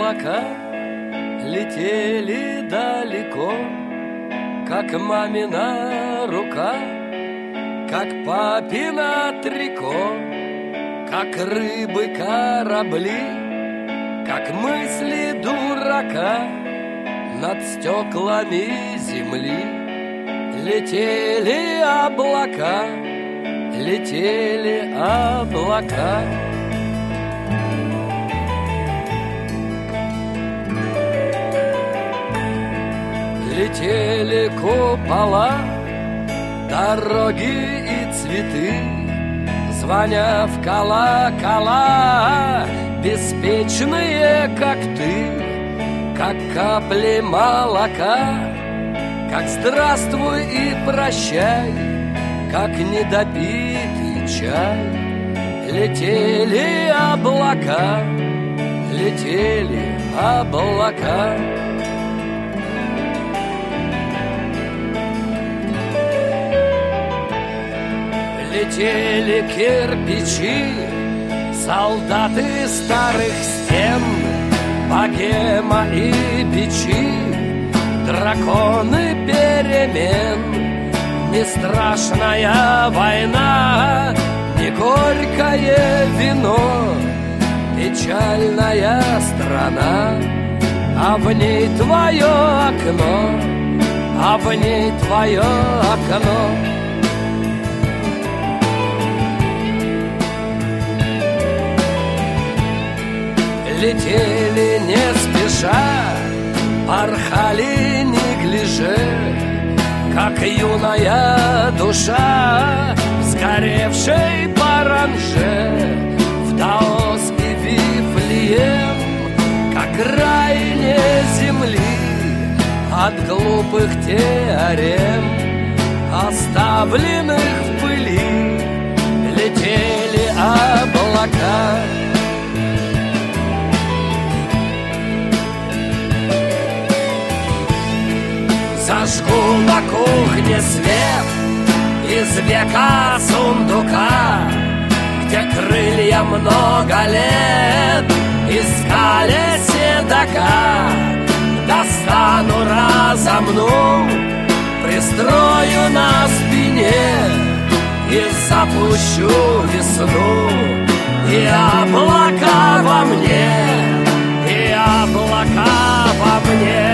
облака летели далеко, как мамина рука, как папина трико, как рыбы корабли, как мысли дурака над стеклами земли. Летели облака, летели облака. Летели купола, дороги и цветы, звоня в колокола, беспечные, как ты, как капли молока, как здравствуй и прощай, как недопитый чай. Летели облака, летели облака. Летели кирпичи, солдаты старых стен, богема и печи, драконы перемен. Не страшная война, не горькое вино, печальная страна, а в ней твое окно, а в ней твое окно. Летели не спеша, порхали неглиже, как юная душа, сгоревшей паранже, в Даос и Вифлеем, как крайне земли, от глупых теорем, оставленных в пыли. Летели облака. Зажгу на кухне свет из века сундука, где крылья много лет искали седока. Достану, разомну, пристрою на спине и запущу весну. И облака во мне, и облака во мне.